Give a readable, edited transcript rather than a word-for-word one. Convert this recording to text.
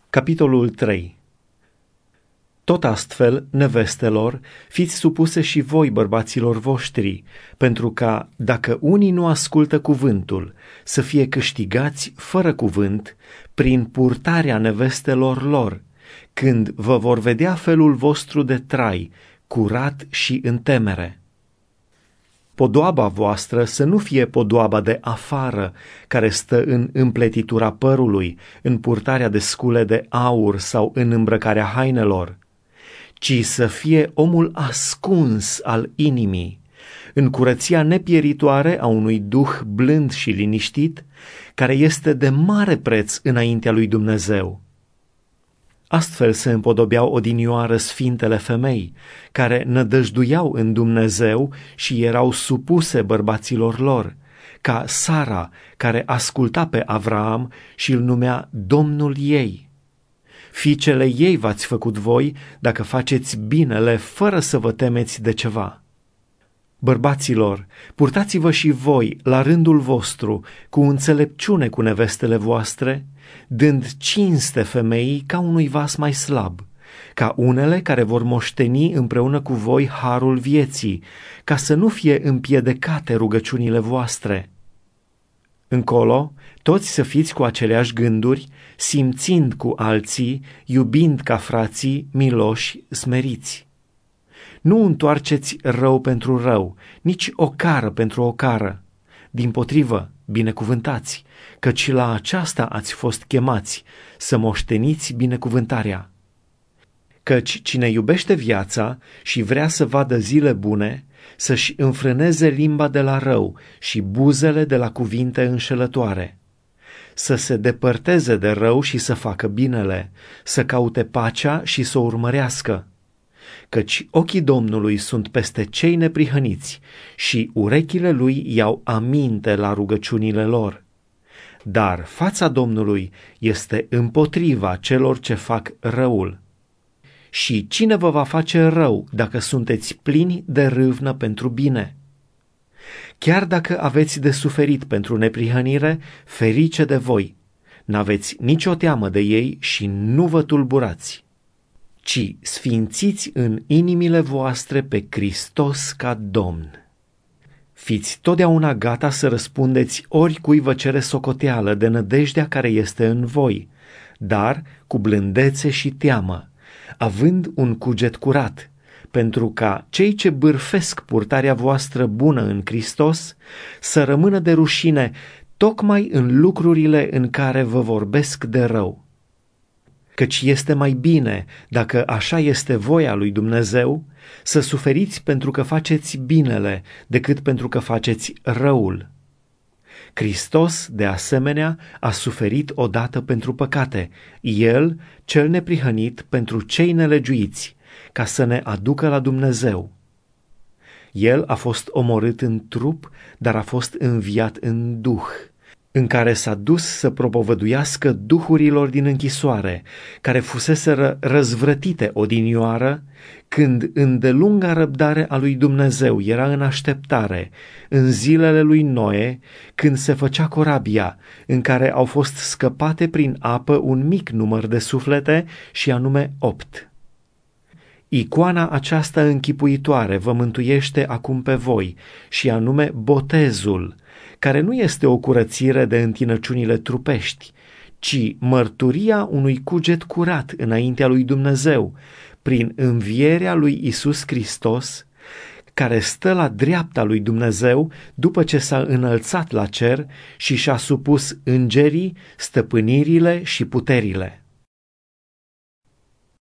Capitolul 3. Tot astfel, nevestelor, fiți supuse și voi bărbaților voștri, pentru ca, dacă unii nu ascultă cuvântul, să fie câștigați fără cuvânt, prin purtarea nevestelor lor, când vă vor vedea felul vostru de trai, curat și în temere. Podoaba voastră să nu fie podoaba de afară, care stă în împletitura părului, în purtarea de scule de aur sau în îmbrăcarea hainelor, ci să fie omul ascuns al inimii, în curăția nepieritoare a unui duh blând și liniștit, care este de mare preț înaintea lui Dumnezeu. Astfel se împodobeau odinioară sfintele femei, care nădăjduiau în Dumnezeu și erau supuse bărbaților lor, ca Sara, care asculta pe Avraam și îl numea Domnul ei. Fiicele ei v-ați făcut voi dacă faceți binele fără să vă temeți de ceva. Bărbaților, purtați-vă și voi la rândul vostru cu înțelepciune cu nevestele voastre, dând cinste femeii ca unui vas mai slab, ca unele care vor moșteni împreună cu voi harul vieții, ca să nu fie împiedecate rugăciunile voastre. Încolo, toți să fiți cu aceleași gânduri, simțind cu alții, iubind ca frații, miloși, smeriți. Nu întoarceți rău pentru rău, nici ocară pentru ocară. Dimpotrivă, binecuvântați, căci la aceasta ați fost chemați, să moșteniți binecuvântarea. Căci cine iubește viața și vrea să vadă zile bune, să-și înfrâneze limba de la rău și buzele de la cuvinte înșelătoare. Să se depărteze de rău și să facă binele, să caute pacea și să o urmărească. Căci ochii Domnului sunt peste cei neprihăniți și urechile lui iau aminte la rugăciunile lor. Dar fața Domnului este împotriva celor ce fac răul. Și cine vă va face rău dacă sunteți plini de râvnă pentru bine? Chiar dacă aveți de suferit pentru neprihănire, ferice de voi, n-aveți nicio teamă de ei și nu vă tulburați, ci sfințiți în inimile voastre pe Hristos ca Domn. Fiți totdeauna gata să răspundeți oricui vă cere socoteală de nădejdea care este în voi, dar cu blândețe și teamă, având un cuget curat, pentru ca cei ce bârfesc purtarea voastră bună în Hristos să rămână de rușine tocmai în lucrurile în care vă vorbesc de rău. Căci este mai bine, dacă așa este voia lui Dumnezeu, să suferiți pentru că faceți binele decât pentru că faceți răul. Hristos, de asemenea, a suferit odată pentru păcate, El, cel neprihănit, pentru cei nelegiuiți, ca să ne aducă la Dumnezeu. El a fost omorât în trup, dar a fost înviat în duh, în care s-a dus să propovăduiască duhurilor din închisoare, care fuseseră răzvrătite odinioară, când îndelunga răbdare a lui Dumnezeu era în așteptare, în zilele lui Noe, când se făcea corabia, în care au fost scăpate prin apă un mic număr de suflete, și anume 8. Icoana aceasta închipuitoare vă mântuiește acum pe voi, și anume botezul, care nu este o curățire de întinăciunile trupești, ci mărturia unui cuget curat înaintea lui Dumnezeu, prin învierea lui Iisus Hristos, care stă la dreapta lui Dumnezeu după ce s-a înălțat la cer și și-a supus îngerii, stăpânirile și puterile.